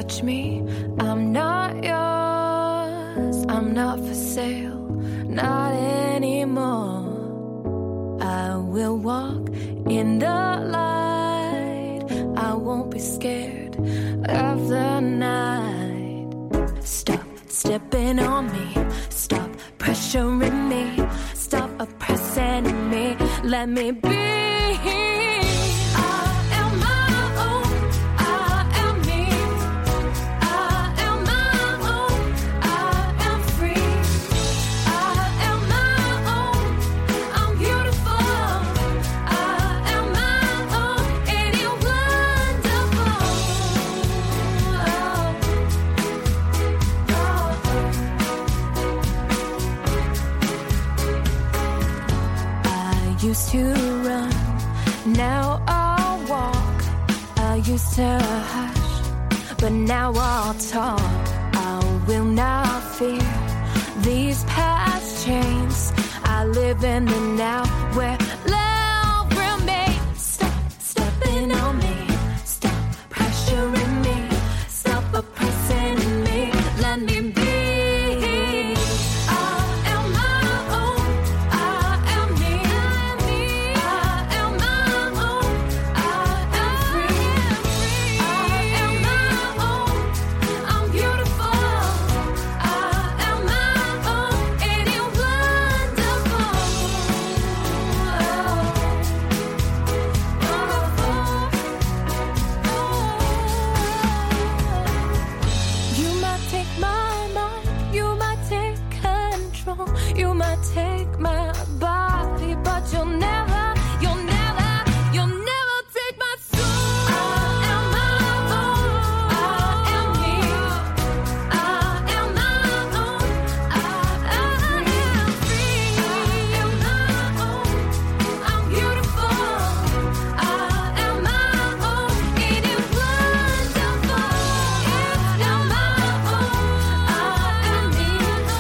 touch me, I'm not yours, I'm not for sale, not anymore. I will walk in the light, I won't be scared of the night. Stop stepping on me, stop pressuring me, stop oppressing me, let me be. Used to run, now I'll walk. I used to hush, but now I'll talk. I will not fear these past chains. I live in the now where love remains. Stop stepping on me, stop pressuring me, stop oppressing me, let me be. You might take my body, but you'll never take my soul. I am my own, I am me. I am my own, I am free. I am my own, I'm beautiful. I am my own, it is wonderful. I am my own, I am me.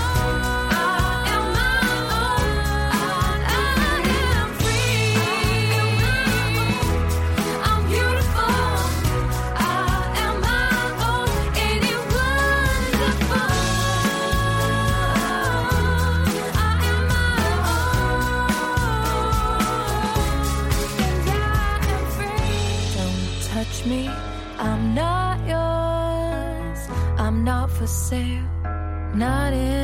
Touch me, I'm not yours, I'm not for sale, not in